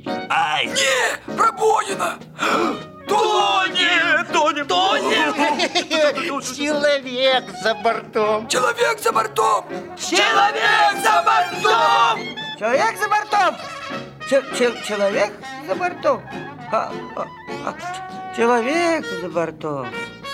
Ай! Не, пробоина! Тонет! Тонет! Человек за бортом. Человек за бортом! Человек за бортом! Человек за бортом! Человек за бортом? Человек за бортом.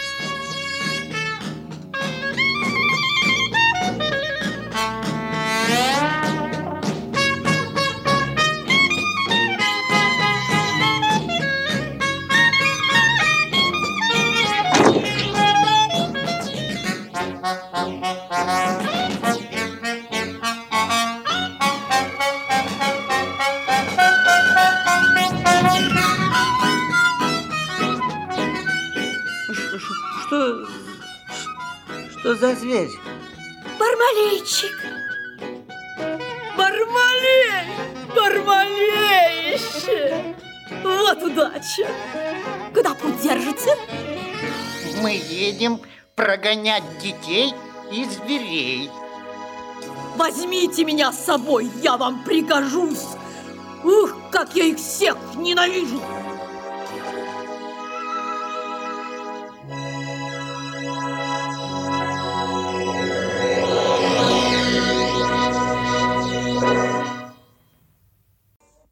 Что за зверь? Бармалейчик. Бармалей! Бармалейще! Вот удача! Куда путь держится? Мы едем прогонять детей и зверей. Возьмите меня с собой, я вам пригожусь. Ух, как я их всех ненавижу!